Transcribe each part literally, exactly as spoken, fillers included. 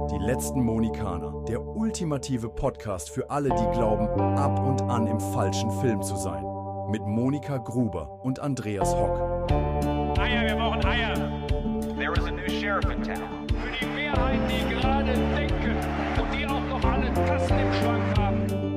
Die letzten Monikaner, der ultimative Podcast für alle, die glauben, ab und an im falschen Film zu sein. Mit Monika Gruber und Andreas Hock. Eier, wir brauchen Eier. There is a new sheriff in town. Für die Mehrheit, die gerade denken und die auch noch alle Tassen im Schrank haben.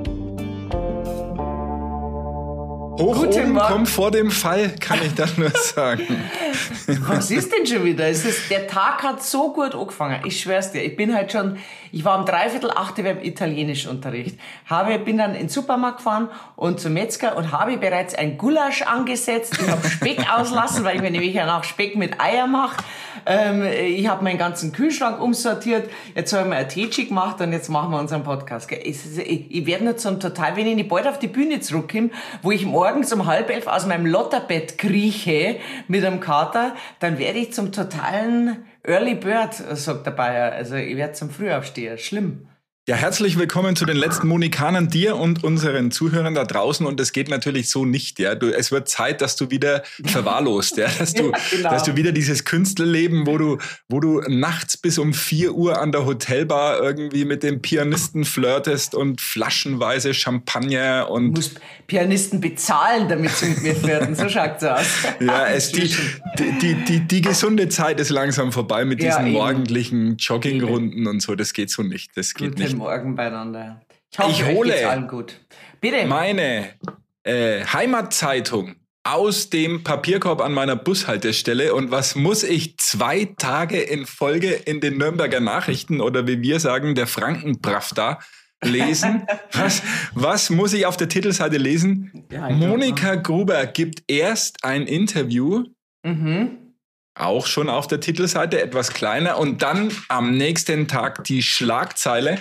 Hoch Guten oben Morgen. kommt vor dem Fall, kann ich da nur sagen. Was ist denn schon wieder? Es ist, der Tag hat so gut angefangen. Ich schwör's dir. Ich bin halt schon, ich war um dreiviertel acht beim Italienischunterricht. Habe, bin dann in den Supermarkt gefahren und zum Metzger und habe bereits ein Gulasch angesetzt. Ich habe Speck auslassen, weil ich mir nämlich ja auch Speck mit Eier mache. Ähm, ich habe meinen ganzen Kühlschrank umsortiert. Jetzt habe ich mir ein Teechi gemacht und jetzt machen wir unseren Podcast. Gell? Ich, ich, ich werde nur zum total, wenn ich bald auf die Bühne zurückkomme, wo ich morgens um halb elf aus meinem Lotterbett krieche mit einem Kater, dann werde ich zum totalen Early Bird, sagt der Bayer. Also ich werde zum Frühaufsteher. Schlimm. Ja, herzlich willkommen zu den letzten Monikanern, dir und unseren Zuhörern da draußen. Und es geht natürlich so nicht, ja. Du, es wird Zeit, dass du wieder verwahrlost, ja. Dass du, Ja, genau. dass du wieder dieses Künstlerleben, wo du, wo du nachts bis um vier Uhr an der Hotelbar irgendwie mit dem Pianisten flirtest und flaschenweise Champagner Du und musst Pianisten bezahlen, damit sie mit mir flirten. So schaut's aus. ja, es, die, die, die, die, die gesunde Zeit ist langsam vorbei mit Ja, diesen eben. morgendlichen Joggingrunden und so. Das geht so nicht. Das geht Guten nicht. Morgen beieinander. Ich hoffe, Ich euch hole geht's allen gut. Bitte. Meine äh, Heimatzeitung aus dem Papierkorb an meiner Bushaltestelle. Und was muss ich zwei Tage in Folge in den Nürnberger Nachrichten oder wie wir sagen, der Frankenpravda lesen? was, was muss ich auf der Titelseite lesen? Ja, ich Monika Gruber gibt erst ein Interview, Mhm. auch schon auf der Titelseite, etwas kleiner. Und dann am nächsten Tag die Schlagzeile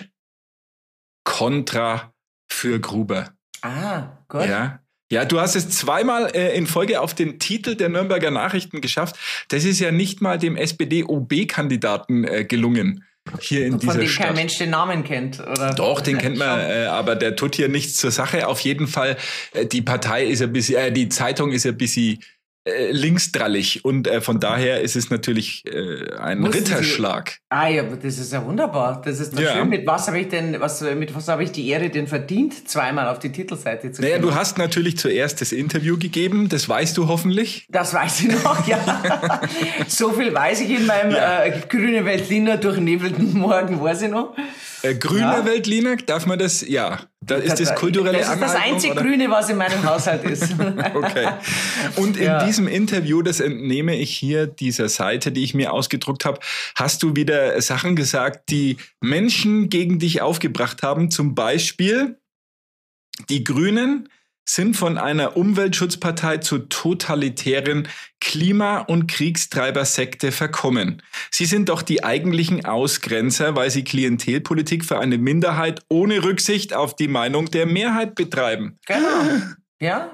Kontra für Gruber. Ah, gut. Ja. Ja, du hast es zweimal äh, in Folge auf den Titel der Nürnberger Nachrichten geschafft. Das ist ja nicht mal dem S P D-O B-Kandidaten äh, gelungen hier in Von dieser dem kein Stadt. Mensch den Namen kennt, oder? Doch, den kennt man, äh, aber der tut hier nichts zur Sache. Auf jeden Fall, äh, die Partei ist ein bisschen, äh, die Zeitung ist ein bisschen äh, linksdrallig und äh, von daher ist es natürlich äh, ein Mussten Sie- Ritterschlag. Ah ja, aber das ist ja wunderbar. Das ist doch Ja. schön. Mit was habe ich denn, was, mit was habe ich die Ehre denn verdient, zweimal auf die Titelseite zu Naja, kommen? du hast natürlich zuerst das Interview gegeben, das weißt du hoffentlich. Das weiß ich noch, ja. So viel weiß ich in meinem Ja. äh, grüne Veltliner durchnebelten Morgen, weiß ich noch. Äh, grüner Ja. Veltliner, darf man das? Ja, da ist das kulturelle Das ist das Aneignung, einzige oder? Grüne, was in meinem Haushalt ist. Okay. Und in Ja. diesem Interview, das entnehme ich hier dieser Seite, die ich mir ausgedruckt habe, hast du wieder Sachen gesagt, die Menschen gegen dich aufgebracht haben. Zum Beispiel, die Grünen sind von einer Umweltschutzpartei zur totalitären Klima- und Kriegstreibersekte verkommen. Sie sind doch die eigentlichen Ausgrenzer, weil sie Klientelpolitik für eine Minderheit ohne Rücksicht auf die Meinung der Mehrheit betreiben. Genau. Ja.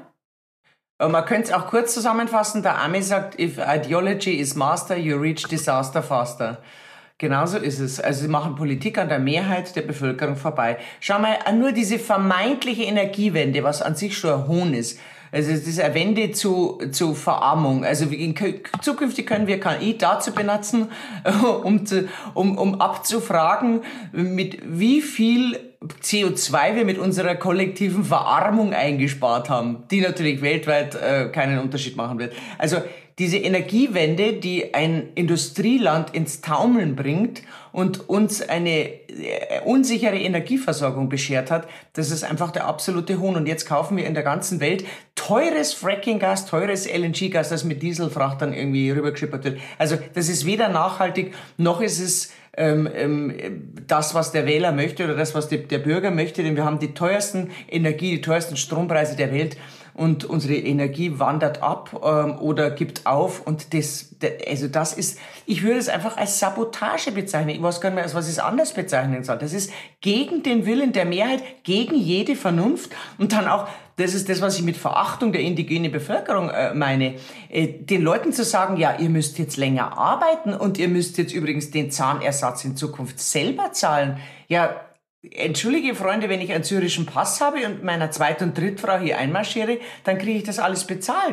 Und man könnte es auch kurz zusammenfassen. Der Ami sagt, if ideology is master, you reach disaster faster. Genauso ist es. Also sie machen Politik an der Mehrheit der Bevölkerung vorbei. Schau mal, nur diese vermeintliche Energiewende, was an sich schon ein Hohn ist. Also es ist eine Wende zu, zu Verarmung. Also in, zukünftig können wir K I dazu benutzen, um, zu, um, um abzufragen, mit wie viel C O zwei wir mit unserer kollektiven Verarmung eingespart haben, die natürlich weltweit äh, keinen Unterschied machen wird. Also diese Energiewende, die ein Industrieland ins Taumeln bringt und uns eine äh, unsichere Energieversorgung beschert hat, das ist einfach der absolute Hohn. Und jetzt kaufen wir in der ganzen Welt teures Frackinggas, teures L N G-Gas, das mit Dieselfrachtern irgendwie rübergeschippert wird. Also das ist weder nachhaltig, noch ist es ähm, ähm, das, was der Wähler möchte oder das, was die, der Bürger möchte. Denn wir haben die teuersten Energie, die teuersten Strompreise der Welt. Und unsere Energie wandert ab ähm, oder gibt auf. Und das, also das ist, ich würde es einfach als Sabotage bezeichnen. Ich weiß gar nicht mehr, als was ich es anders bezeichnen soll. Das ist gegen den Willen der Mehrheit, gegen jede Vernunft. Und dann auch, das ist das, was ich mit Verachtung der indigenen Bevölkerung äh, meine, äh, den Leuten zu sagen, ja, ihr müsst jetzt länger arbeiten und ihr müsst jetzt übrigens den Zahnersatz in Zukunft selber zahlen. Ja, entschuldige Freunde, wenn ich einen syrischen Pass habe und meiner Zweit- und Drittfrau hier einmarschiere, dann kriege ich das alles bezahlt.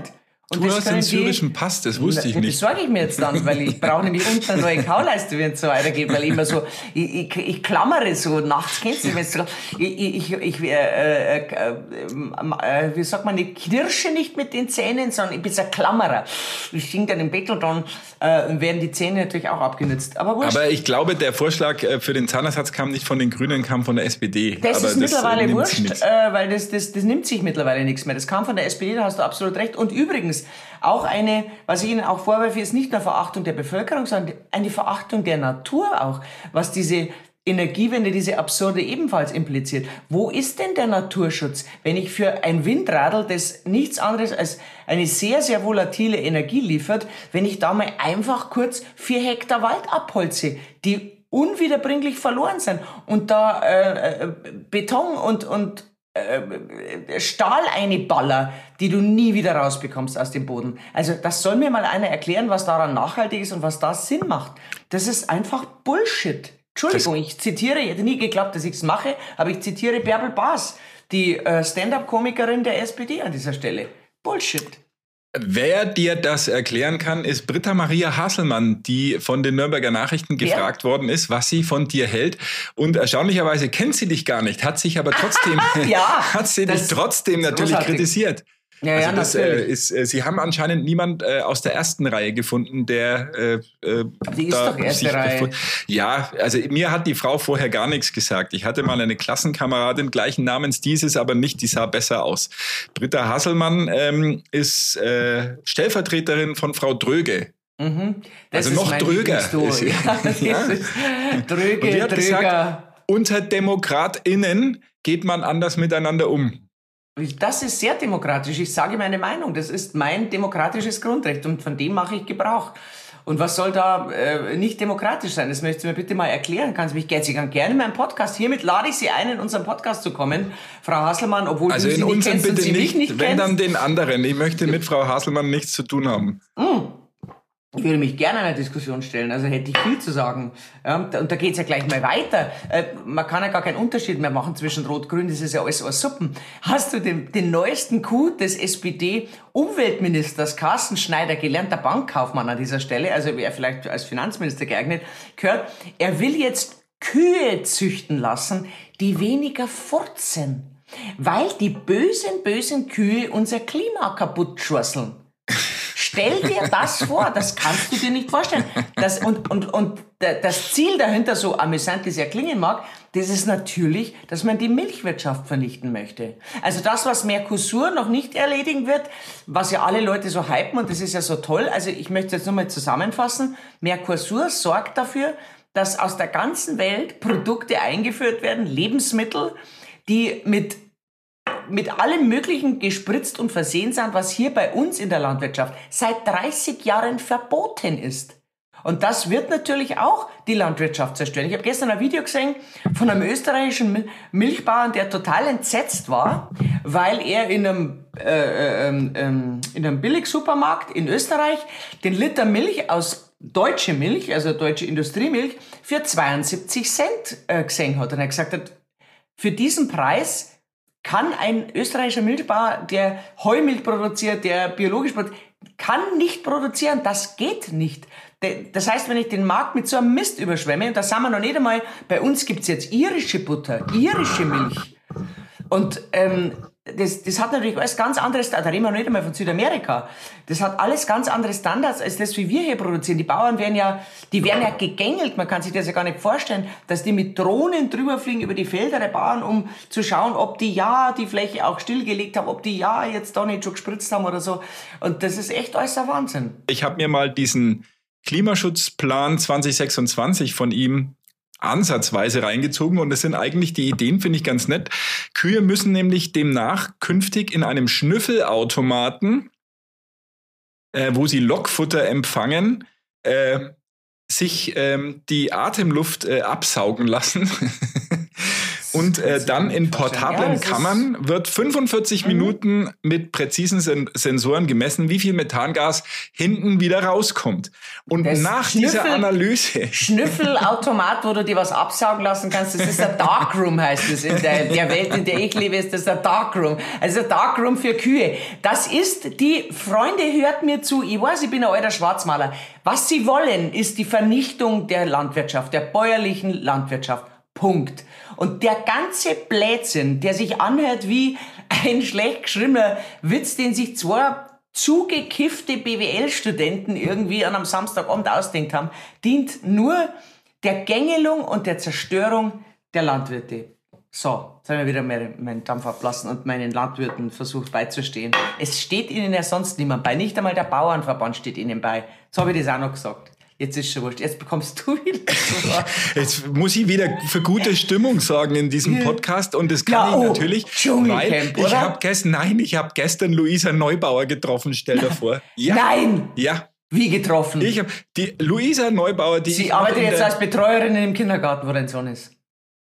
Und du das hast können einen die- syrischen Pass, das wusste ich Das nicht. sorge ich mir jetzt dann, weil ich brauche nämlich unten eine neue Kauleiste, wenn es so weitergeht, weil ich immer so, ich, ich, ich klammere so nachts, kennst du, wenn so, ich, ich, ich äh, äh, äh, äh, wie sagt man, ich knirsche nicht mit den Zähnen, sondern ich bin so ein Klammerer. Ich sing dann im Bett und dann äh, werden die Zähne natürlich auch abgenutzt. Aber wurscht. Aber ich glaube, der Vorschlag äh, für den Zahnersatz kam nicht von den Grünen, kam von der S P D. Das Aber ist mittlerweile äh, nimmt wurscht, sich nichts. äh, weil das, das, das nimmt sich mittlerweile nichts mehr. Das kam von der S P D, da hast du absolut recht. Und übrigens, auch eine, was ich Ihnen auch vorwerfe, ist nicht nur Verachtung der Bevölkerung, sondern eine Verachtung der Natur auch, was diese Energiewende, diese absurde ebenfalls impliziert. Wo ist denn der Naturschutz, wenn ich für ein Windradl, das nichts anderes als eine sehr, sehr volatile Energie liefert, wenn ich da mal einfach kurz vier Hektar Wald abholze, die unwiederbringlich verloren sind und da äh, äh, Beton und, und äh, Stahl einballer, die du nie wieder rausbekommst aus dem Boden. Also das soll mir mal einer erklären, was daran nachhaltig ist und was da Sinn macht. Das ist einfach Bullshit. Entschuldigung, ich zitiere, ich hätte nie geglaubt, dass ich es mache, aber ich zitiere Bärbel Baas, die äh, Stand-up-Komikerin der S P D an dieser Stelle. Bullshit. Wer dir das erklären kann, ist Britta Maria Hasselmann, die von den Nürnberger Nachrichten Wer? gefragt worden ist, was sie von dir hält. Und erstaunlicherweise kennt sie dich gar nicht, hat sich aber trotzdem, Ja, hat sie das dich trotzdem ist natürlich großartig. kritisiert. Ja, also ja, das natürlich. äh, ist, äh, sie haben anscheinend niemand äh, aus der ersten Reihe gefunden, der äh, äh, Die ist da doch erste sich Reihe. bevor- Ja, also mir hat die Frau vorher gar nichts gesagt. Ich hatte mal eine Klassenkameradin gleichen Namens dieses, aber nicht, die sah besser aus. Britta Hasselmann ähm, ist äh, Stellvertreterin von Frau Dröge. Mhm. Das Also ist noch mein dröger Lieblingsduo. ist sie. Ja, das Ja. ist Dröge, Und die hat Dröger. gesagt, unter DemokratInnen geht man anders miteinander um. Das ist sehr demokratisch. Ich sage meine Meinung. Das ist mein demokratisches Grundrecht und von dem mache ich Gebrauch. Und was soll da äh, nicht demokratisch sein? Das möchtest du mir bitte mal erklären. Kannst du mich gerne, Sie kann gerne in meinen Podcast. Hiermit lade ich Sie ein, in unseren Podcast zu kommen, Frau Hasselmann, obwohl Also du sie in nicht unserem kennst und bitte sie mich nicht, nicht wenn kennst. dann den anderen. Ich möchte mit Frau Hasselmann nichts zu tun haben. Ich würde mich gerne einer Diskussion stellen, also hätte ich viel zu sagen. Ja, und da geht's ja gleich mal weiter. Äh, man kann ja gar keinen Unterschied mehr machen zwischen Rot-Grün, das ist ja alles aus Suppen. Hast du den, den neuesten Coup des S P D-Umweltministers Carsten Schneider, gelernter Bankkaufmann an dieser Stelle, also wäre vielleicht als Finanzminister geeignet, gehört? Er will jetzt Kühe züchten lassen, die weniger furzen, weil die bösen, bösen Kühe unser Klima kaputt schusseln. Stell dir das vor, das kannst du dir nicht vorstellen. Das, und, und, und das Ziel dahinter, so amüsant es ja klingen mag, das ist natürlich, dass man die Milchwirtschaft vernichten möchte. Also das, was Mercosur noch nicht erledigen wird, was ja alle Leute so hypen und das ist ja so toll. Also ich möchte jetzt nochmal zusammenfassen. Mercosur sorgt dafür, dass aus der ganzen Welt Produkte eingeführt werden, Lebensmittel, die mit mit allem Möglichen gespritzt und versehen sind, was hier bei uns in der Landwirtschaft seit dreißig Jahren verboten ist. Und das wird natürlich auch die Landwirtschaft zerstören. Ich habe gestern ein Video gesehen von einem österreichischen Mil- Milchbauern, der total entsetzt war, weil er in einem, äh, ähm, ähm, in einem Billigsupermarkt in Österreich den Liter Milch aus deutsche Milch, also deutsche Industriemilch, für zweiundsiebzig Cent äh, gesehen hat. Und er gesagt hat, für diesen Preis kann ein österreichischer Milchbauer, der Heumilch produziert, der biologisch produziert, kann nicht produzieren. Das geht nicht. Das heißt, wenn ich den Markt mit so einem Mist überschwemme, und da sind wir noch nicht einmal, bei uns gibt's jetzt irische Butter, irische Milch. Und ähm, das, das hat natürlich alles ganz anderes, da reden wir noch nicht einmal von Südamerika, das hat alles ganz andere Standards als das, wie wir hier produzieren. Die Bauern werden ja, die werden ja gegängelt, man kann sich das ja gar nicht vorstellen, dass die mit Drohnen drüber fliegen über die Felder der Bauern, um zu schauen, ob die ja die Fläche auch stillgelegt haben, ob die ja jetzt da nicht schon gespritzt haben oder so. Und das ist echt alles ein Wahnsinn. Ich habe mir mal diesen Klimaschutzplan zwanzig sechsundzwanzig von ihm ansatzweise reingezogen und das sind eigentlich die Ideen, finde ich ganz nett. Kühe müssen nämlich demnach künftig in einem Schnüffelautomaten, äh, wo sie Lockfutter empfangen, äh, sich ähm, die Atemluft äh, absaugen lassen. Und äh, dann in portablen ja, Kammern wird fünfundvierzig mhm. Minuten mit präzisen Sen- Sensoren gemessen, wie viel Methangas hinten wieder rauskommt. Und das nach Schnüffel, dieser Analyse... Schnüffelautomat, wo du dir was absaugen lassen kannst, das ist ein Darkroom, heißt es. In der, der Welt, in der ich lebe, ist das ein Darkroom. Also ein Darkroom für Kühe. Das ist die... Freunde, hört mir zu. Ich weiß, ich bin ein alter Schwarzmaler. Was sie wollen, ist die Vernichtung der Landwirtschaft, der bäuerlichen Landwirtschaft. Punkt. Und der ganze Blödsinn, der sich anhört wie ein schlecht geschriebener Witz, den sich zwei zugekiffte B W L-Studenten irgendwie an einem Samstagabend ausdenkt haben, dient nur der Gängelung und der Zerstörung der Landwirte. So, jetzt habe ich wieder meinen Dampf ablassen und meinen Landwirten versucht beizustehen. Es steht ihnen ja sonst niemand bei. Nicht einmal der Bauernverband steht ihnen bei. Jetzt habe ich das auch noch gesagt. Jetzt ist schon wurscht. Jetzt bekommst du wieder. Jetzt muss ich wieder für gute Stimmung sorgen in diesem Podcast. Und das kann ja, ich oh, natürlich, weil ich habe gestern, nein, ich habe gestern Luisa Neubauer getroffen, stell dir vor. Ja. Nein! Ja. Wie getroffen? Ich habe die Luisa Neubauer, die... Sie arbeitet jetzt als Betreuerin im Kindergarten, wo dein Sohn ist.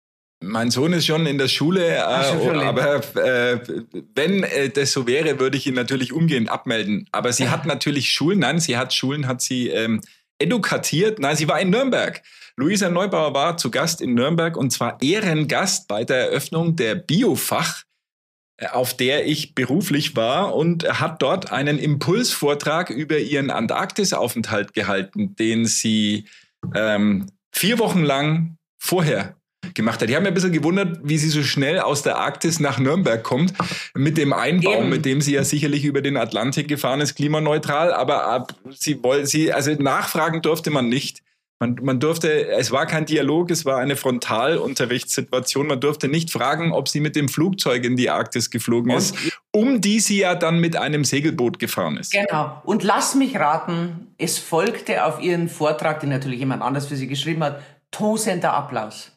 Mein Sohn ist schon in der Schule, äh, aber äh, wenn äh, das so wäre, würde ich ihn natürlich umgehend abmelden. Aber sie hat natürlich Schulen, nein, sie hat Schulen, hat sie ähm, edukatiert. Nein, sie war in Nürnberg. Luisa Neubauer war zu Gast in Nürnberg und zwar Ehrengast bei der Eröffnung der Biofach, äh, auf der ich beruflich war, und hat dort einen Impulsvortrag über ihren Antarktisaufenthalt gehalten, den sie ähm, vier Wochen lang vorher gemacht hat. Ich habe mir ein bisschen gewundert, wie sie so schnell aus der Arktis nach Nürnberg kommt, mit dem Einbau, Eben. mit dem sie ja sicherlich über den Atlantik gefahren ist, klimaneutral, aber ab, sie wollte, sie, also nachfragen durfte man nicht. Man, man durfte, es war kein Dialog, es war eine Frontalunterrichtssituation. Man durfte nicht fragen, ob sie mit dem Flugzeug in die Arktis geflogen Und? ist, um die sie ja dann mit einem Segelboot gefahren ist. Genau. Und lass mich raten, es folgte auf ihren Vortrag, den natürlich jemand anders für sie geschrieben hat, tosender Applaus.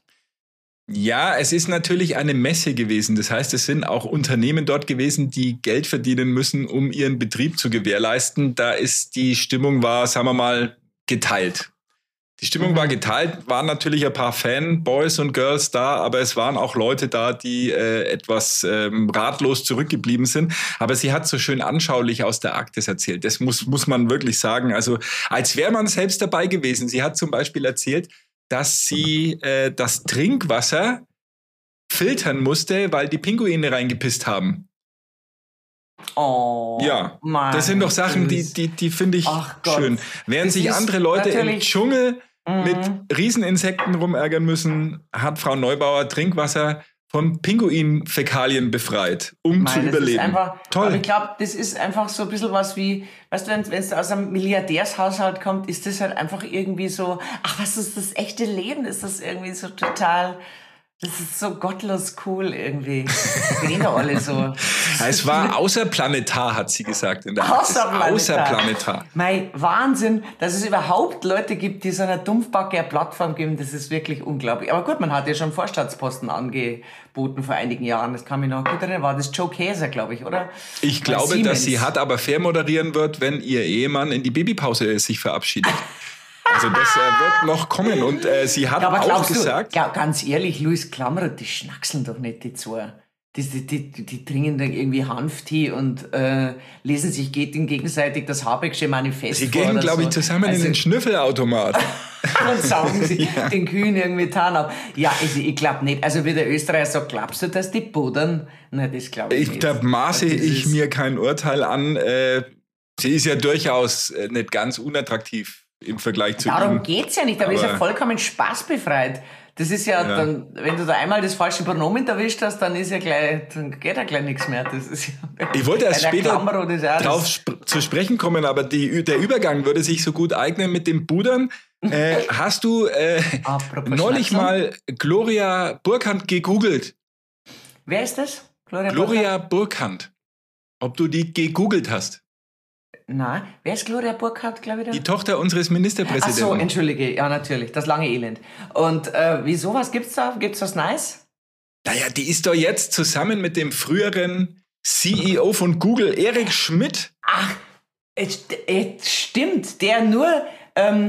Ja, es ist natürlich eine Messe gewesen. Das heißt, es sind auch Unternehmen dort gewesen, die Geld verdienen müssen, um ihren Betrieb zu gewährleisten. Da ist die Stimmung war, sagen wir mal, geteilt. Die Stimmung mhm. war geteilt, waren natürlich ein paar Fanboys und Girls da, aber es waren auch Leute da, die äh, etwas ähm, ratlos zurückgeblieben sind. Aber sie hat so schön anschaulich aus der Arktis erzählt. Das muss, muss man wirklich sagen. Also als wäre man selbst dabei gewesen. Sie hat zum Beispiel erzählt, dass sie äh, das Trinkwasser filtern musste, weil die Pinguine reingepisst haben. Oh, ja, das sind doch Sachen, die, die, die finde ich schön. Während das sich andere Leute im Dschungel mhm. mit Rieseninsekten rumärgern müssen, hat Frau Neubauer Trinkwasser von Pinguinfäkalien befreit, um Nein, zu überleben. Einfach, Toll. Aber ich glaube, das ist einfach so ein bisschen was wie, weißt du, wenn es aus einem Milliardärshaushalt kommt, ist das halt einfach irgendwie so, ach, was ist das echte Leben? Ist das irgendwie so total, das ist so gottlos cool irgendwie. Das reden doch alle so. Es war außerplanetar, hat sie gesagt. In der Außerplanetar. Außerplanetar. Mein Wahnsinn, dass es überhaupt Leute gibt, die so einer Dumpfbacke eine Plattform geben, das ist wirklich unglaublich. Aber gut, man hat ja schon Vorstandsposten angeboten vor einigen Jahren. Das kann mich noch gut erinnern. War das Joe Käser, glaube ich, oder? Ich glaube, Siemens. dass sie hat, aber fair moderieren wird, wenn ihr Ehemann in die Babypause sich verabschiedet. Also das äh, wird noch kommen. Und äh, sie hat ja, auch gesagt... Du, ganz ehrlich, Luis Klammerer, die schnackseln doch nicht, die zwei. Die, die, die, die trinken dann irgendwie Hanftee und äh, lesen sich gegenseitig das Habecksche Manifest Sie vor. Sie gehen, glaube so. ich, zusammen also, in den Schnüffelautomat. Und saugen sie ja. den Kühen irgendwie Tarn ab. Ja, also ich glaube nicht. Also wie der Österreicher sagt, glaubst du, dass die budern? Nein, das glaube ich, ich nicht. Da maße ich mir kein Urteil an. Äh, sie ist ja durchaus äh, nicht ganz unattraktiv im Vergleich zu Darum ihm. geht's ja nicht, aber, aber ist ja vollkommen spaßbefreit. Das ist ja, ja, dann, wenn du da einmal das falsche Pronomen erwischt hast, dann ist ja gleich, dann geht ja gleich nichts mehr. Das ist ja, ich wollte erst später drauf sp- zu sprechen kommen, aber die, der Übergang würde sich so gut eignen mit dem Budern. Äh, hast du äh, neulich mal Gloria Burkhardt gegoogelt? Wer ist das? Gloria, Gloria Burkhardt. Ob du die gegoogelt hast? Nein, wer ist Gloria Burkhardt, glaube ich? Da? Die Tochter unseres Ministerpräsidenten. Ach so, entschuldige, ja natürlich, das lange Elend. Und äh, wieso, was gibt's da? Gibt's was Neues? Naja, die ist doch jetzt zusammen mit dem früheren C E O von Google, Eric Schmidt. Ach, es, es stimmt, der nur ähm,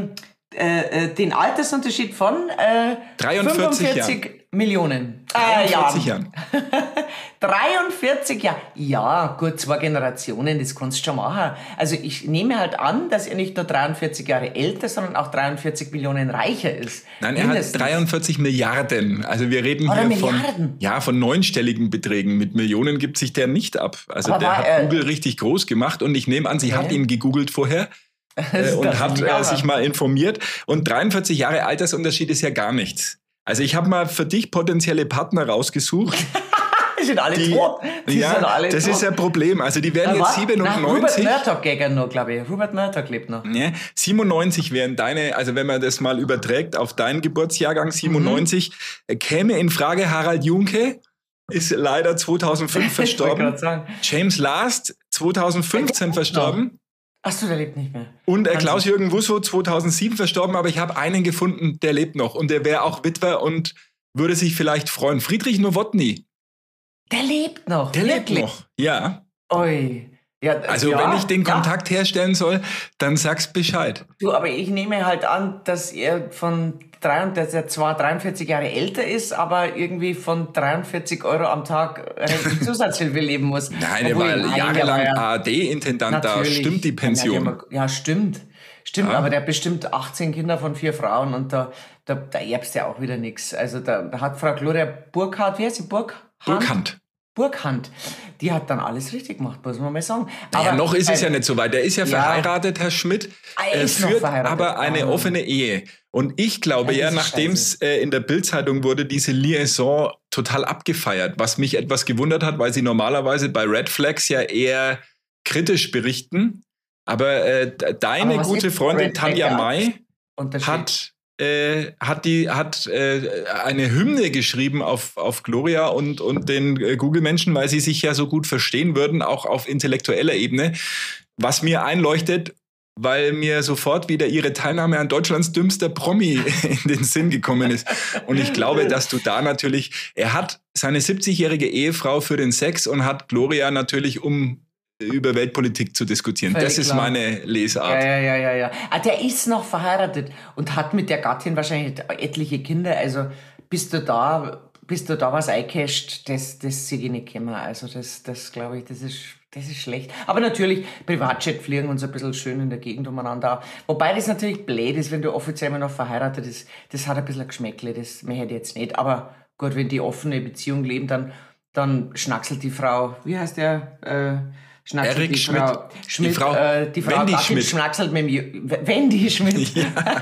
äh, den Altersunterschied von äh, dreiundvierzig fünfundvierzig Jahren. Millionen. dreiundvierzig äh, Jahren. dreiundvierzig Jahre. Ja, gut, zwei Generationen, das kannst du schon machen. Also ich nehme halt an, dass er nicht nur dreiundvierzig Jahre älter, sondern auch dreiundvierzig Millionen reicher ist. Nein, er Mindestens. hat dreiundvierzig Milliarden. Also wir reden Oder hier von, Milliarden? ja, von neunstelligen Beträgen. Mit Millionen gibt sich der nicht ab. Also Aber der war hat er- Google richtig groß gemacht und ich nehme an, sie Okay. hat ihn gegoogelt vorher. Äh, und Das hat ist äh, ja- sich mal informiert. Und dreiundvierzig Jahre Altersunterschied ist ja gar nichts. Also ich habe mal für dich potenzielle Partner rausgesucht. Die sind alle Die, tot. Die ja, sind alle das tot. ist ein Problem. Also die werden Äh, jetzt was? Nein, Robert siebenundneunzig. Murdoch geht ja noch, glaube ich. Robert Murdoch lebt noch. Ne, siebenundneunzig wären deine, also wenn man das mal überträgt auf deinen Geburtsjahrgang siebenundneunzig, äh, käme in Frage Harald Junke, ist leider zweitausendfünf Ich wollte verstorben. gerade sagen. James Last zweitausendfünfzehn verstorben. Achso, der lebt nicht mehr. Und äh, Wahnsinn. Klaus-Jürgen Wusso zweitausendsieben verstorben, aber ich habe einen gefunden, der lebt noch. Und der wäre auch Witwer und würde sich vielleicht freuen. Friedrich Nowotny, Der lebt noch. der wirklich? lebt noch. Ja. Oi. Ja, Also ja, wenn ich den ja. Kontakt herstellen soll, dann sag's Bescheid. Du, aber ich nehme halt an, dass er von drei, dass er zwar dreiundvierzig Jahre älter ist, aber irgendwie von dreiundvierzig Euro am Tag recht Zusatzhilfe leben muss. Nein, der Obwohl, war nein, der jahrelang war ja- A R D-Intendant, da Natürlich. stimmt die Ja, Pension. der- Ja, stimmt. Stimmt, Ja. aber der hat bestimmt achtzehn Kinder von vier Frauen und da, da, da erbst du ja auch wieder nichts. Also da, da hat Frau Gloria Burkhardt, wie heißt sie? Burkhardt? Burkhand. Burkhand. Die hat dann alles richtig gemacht, muss man mal sagen. Naja, noch ist es äh, ja nicht so weit. Der ist ja, ja. verheiratet, Herr Schmidt, Ah, er äh, ist noch führt verheiratet. aber eine Ah. offene Ehe. Und ich glaube Ja, ja, das ist nachdem es äh, in der Bild-Zeitung wurde, diese Liaison total abgefeiert, was mich etwas gewundert hat, weil sie normalerweise bei Red Flags ja eher kritisch berichten. Aber äh, deine Aber was gute ist Freundin Red Flag Tanja ja? May Unterschied. hat äh, hat die hat äh, eine Hymne geschrieben auf auf Gloria und und den äh, Google-Menschen, weil sie sich ja so gut verstehen würden, auch auf intellektueller Ebene, was mir einleuchtet, weil mir sofort wieder ihre Teilnahme an Deutschlands dümmster Promi in den Sinn gekommen ist. Und ich glaube, dass du da natürlich, er hat seine siebzigjährige Ehefrau für den Sex und hat Gloria natürlich, um über Weltpolitik zu diskutieren. Völlig das ist klar. meine Lesart. Ja, ja, ja, ja, ja. Ah, der ist noch verheiratet und hat mit der Gattin wahrscheinlich etliche Kinder. Also bist du da, bist du da was eingecasht, das, das sehe ich nicht kommen. Also das, das glaube ich, das ist, das ist schlecht. Aber natürlich, Privatjet fliegen und so ein bisschen schön in der Gegend umeinander. Wobei das natürlich blöd ist, wenn du offiziell immer noch verheiratet bist. Das hat ein bisschen ein Geschmäckle, das möchte ich jetzt nicht. Aber gut, wenn die offene Beziehung leben, dann, dann schnackselt die Frau, wie heißt der, äh, Schnackselt Erik die Schmidt. Frau, Schmidt, Die Frau äh, die Frau Wendy Gattin Schmidt. schnackselt mit dem Jo- Wendy Schmidt.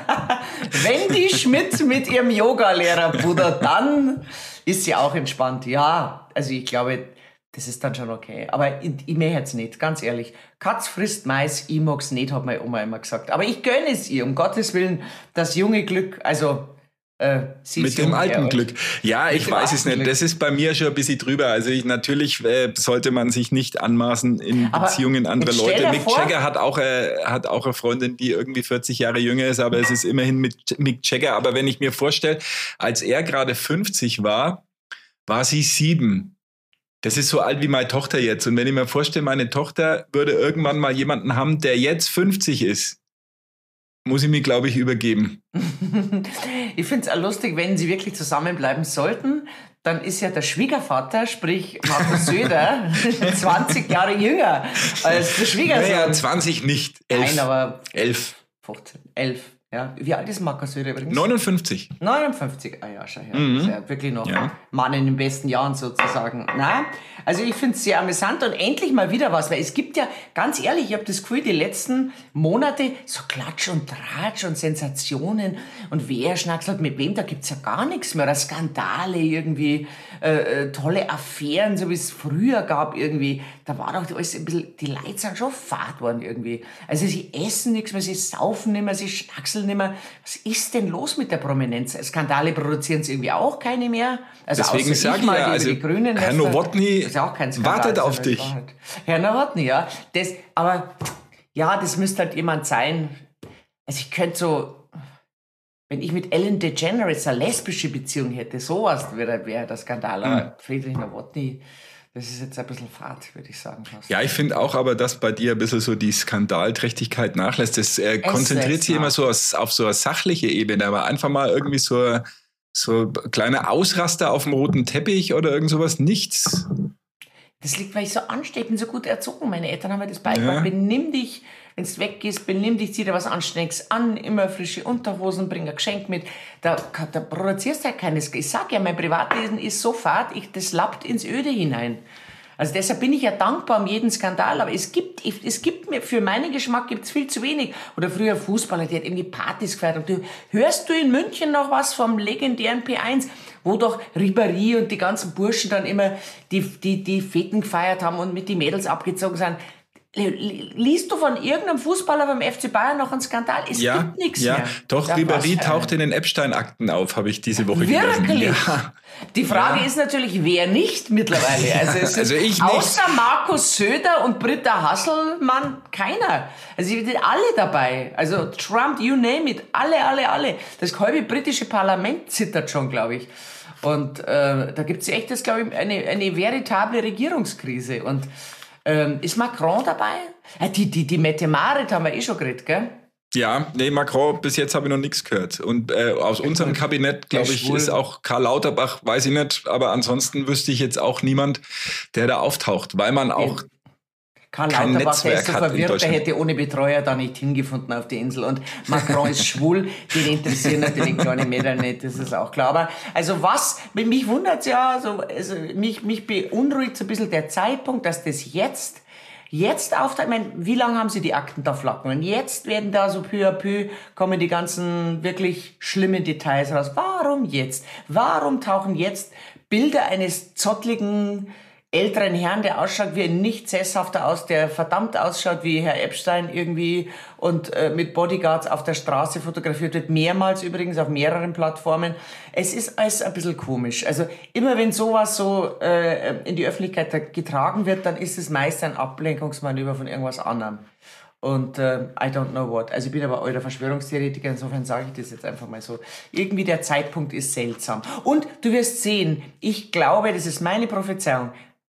Wendy Schmidt mit ihrem Yoga-Lehrer, Bruder, dann ist sie auch entspannt. Ja, also ich glaube, das ist dann schon okay. Aber ich, ich möchte jetzt nicht, ganz ehrlich. Katz frisst Mais, ich mag's nicht, hat meine Oma immer gesagt. Aber ich gönne es ihr, um Gottes Willen, das junge Glück, also äh, sie Mit ist dem jung, alten ja, Glück. Ja, Mit ich dem weiß alten es nicht. Glück. Das ist bei mir schon ein bisschen drüber. Also ich, natürlich äh, sollte man sich nicht anmaßen in Aber Beziehungen anderer jetzt stell Leute. dir Mick vor- Jagger hat auch, äh, hat auch eine Freundin, die irgendwie vierzig Jahre jünger ist, aber es ist immerhin mit Mick Jagger. Aber wenn ich mir vorstelle, als er gerade fünfzig war, war sie sieben. Das ist so alt wie meine Tochter jetzt. Und wenn ich mir vorstelle, meine Tochter würde irgendwann mal jemanden haben, der jetzt fünfzig ist, muss ich mich, glaube ich, übergeben. Ich finde es auch lustig, wenn sie wirklich zusammenbleiben sollten, dann ist ja der Schwiegervater, sprich Markus Söder, zwanzig Jahre jünger als der Schwiegersohn. Naja, zwanzig nicht. Elf. Nein, aber Elf. fünfzehn, elf. Ja. Wie alt ist Markus Söder übrigens? neunundfünfzig. neunundfünfzig, ah ja, schau her. Mhm. Das ist ja wirklich noch Ja. Mann in den besten Jahren sozusagen. Nein, also ich finde es sehr amüsant und endlich mal wieder was, weil es gibt ja, ganz ehrlich, ich habe das Gefühl, die letzten Monate so Klatsch und Tratsch und Sensationen und wer schnackselt mit wem, da gibt's ja gar nichts mehr. Oder Skandale irgendwie, äh, äh, tolle Affären, so wie es früher gab irgendwie. Da war doch alles ein bisschen, die Leute sind schon fad worden irgendwie. Also sie essen nichts mehr, sie saufen nicht mehr, sie schnackseln nicht mehr. Was ist denn los mit der Prominenz? Skandale produzieren sie irgendwie auch keine mehr. Also Deswegen außer sage ich mal, ja, die also über die Grünen Herr lässt, Nowotny ist ja auch kein Skandal, wartet ist auf ja dich. nicht Wahrheit. Herr Nowotny, ja. Das, aber ja, das müsste halt jemand sein. Also ich könnte so, wenn ich mit Ellen DeGeneres eine lesbische Beziehung hätte, sowas wäre wär der Skandal. Aber Hm. Friedrich Nowotny, Das ist jetzt ein bisschen fad, würde ich sagen. Fast. Ja, ich finde auch aber, dass bei dir ein bisschen so die Skandalträchtigkeit nachlässt. Das äh, konzentriert sich immer so aus, auf so eine sachliche Ebene, aber einfach mal irgendwie so, so kleine Ausraster auf dem roten Teppich oder irgend sowas, nichts. Das liegt, weil ich so anstehe, bin so gut erzogen. Meine Eltern haben mir das beigebracht. Ja. Benimm dich, wenn du weggehst, benimm dich, zieh dir was Anständiges an, immer frische Unterhosen, bring ein Geschenk mit. Da, da produzierst du halt keines. Ich sag ja, mein Privatleben ist so fad, ich, das lappt ins Öde hinein. Also deshalb bin ich ja dankbar um jeden Skandal, aber es gibt, es gibt mir, für meinen Geschmack gibt's viel zu wenig. Oder früher Fußballer, die hat irgendwie Partys gefeiert. Und du, hörst du in München noch was vom legendären P eins, wo doch Ribéry und die ganzen Burschen dann immer die, die, die Feten gefeiert haben und mit die Mädels abgezogen sind. Liest du von irgendeinem Fußballer beim F C Bayern noch einen Skandal? Es ja, gibt nichts ja. mehr. Doch, Ribéry taucht in den Epstein-Akten auf, habe ich diese Woche gelesen. Wirklich? Ja. Die Frage ja. ist natürlich, wer nicht mittlerweile? Also, es also ich nicht. Außer Markus Söder und Britta Hasselmann keiner. Also die sind alle dabei. Also Trump, you name it. Alle, alle, alle. Das halbe britische Parlament zittert schon, glaube ich. Und äh, da gibt es echt, das, glaube ich, eine, eine veritable Regierungskrise. Und ähm, ist Macron dabei? Äh, die, die, die Mette Marit haben wir eh schon geredet, gell? Ja, nee, Macron, bis jetzt habe ich noch nichts gehört. Und äh, aus unserem Kabinett, glaube ich, ist auch Karl Lauterbach, weiß ich nicht, aber ansonsten wüsste ich jetzt auch niemand, der da auftaucht, weil man auch Karl kein Lauterbach, Netzwerk der ist so hat in verwirrt, der Deutschland. hätte ohne Betreuer da nicht hingefunden auf die Insel. Und Macron ist schwul, den interessieren natürlich kleine Mädel nicht, das ist auch klar. Aber also was, mich wundert's ja, also, also mich, mich beunruhigt so ein bisschen der Zeitpunkt, dass das jetzt Jetzt auftaucht, ich meine, wie lange haben sie die Akten da flacken? Und jetzt werden da so peu à peu, kommen die ganzen wirklich schlimmen Details raus. Warum jetzt? Warum tauchen jetzt Bilder eines zottligen älteren Herrn, der ausschaut wie ein nicht sesshafter aus, der verdammt ausschaut wie Herr Epstein irgendwie und äh, mit Bodyguards auf der Straße fotografiert wird, mehrmals übrigens auf mehreren Plattformen. Es ist alles ein bisschen komisch. Also immer wenn sowas so äh, in die Öffentlichkeit getragen wird, dann ist es meist ein Ablenkungsmanöver von irgendwas anderem. Und äh, I don't know what. Also ich bin aber euer Verschwörungstheoretiker, insofern sage ich das jetzt einfach mal so. Irgendwie der Zeitpunkt ist seltsam. Und du wirst sehen, ich glaube, das ist meine Prophezeiung,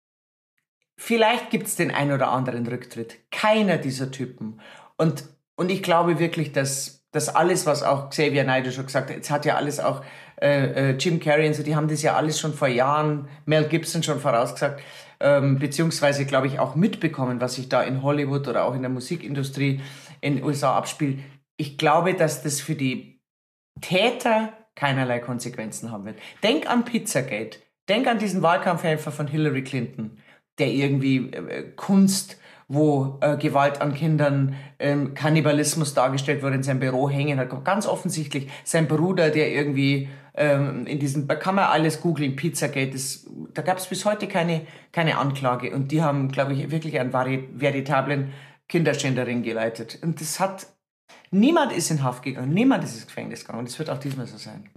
vielleicht gibt's den ein oder anderen Rücktritt. Keiner dieser Typen. Und, und ich glaube wirklich, dass, dass alles, was auch Xavier Naidoo schon gesagt hat, jetzt hat ja alles auch äh, äh, Jim Carrey und so, die haben das ja alles schon vor Jahren, Mel Gibson schon vorausgesagt, ähm, beziehungsweise, glaube ich, auch mitbekommen, was sich da in Hollywood oder auch in der Musikindustrie in den U S A abspielt. Ich glaube, dass das für die Täter keinerlei Konsequenzen haben wird. Denk an Pizzagate. Denk an diesen Wahlkampfhelfer von Hillary Clinton, der irgendwie äh, Kunst, wo äh, Gewalt an Kindern, ähm, Kannibalismus dargestellt wurde, in seinem Büro hängen hat. Ganz offensichtlich sein Bruder, der irgendwie ähm, in diesem, da kann man alles googeln, Pizzagate, das, da gab es bis heute keine, keine Anklage. Und die haben, glaube ich, wirklich einen vari- veritablen Kinderschändering geleitet. Und das hat, niemand ist in Haft gegangen, niemand ist ins Gefängnis gegangen. Und das wird auch diesmal so sein.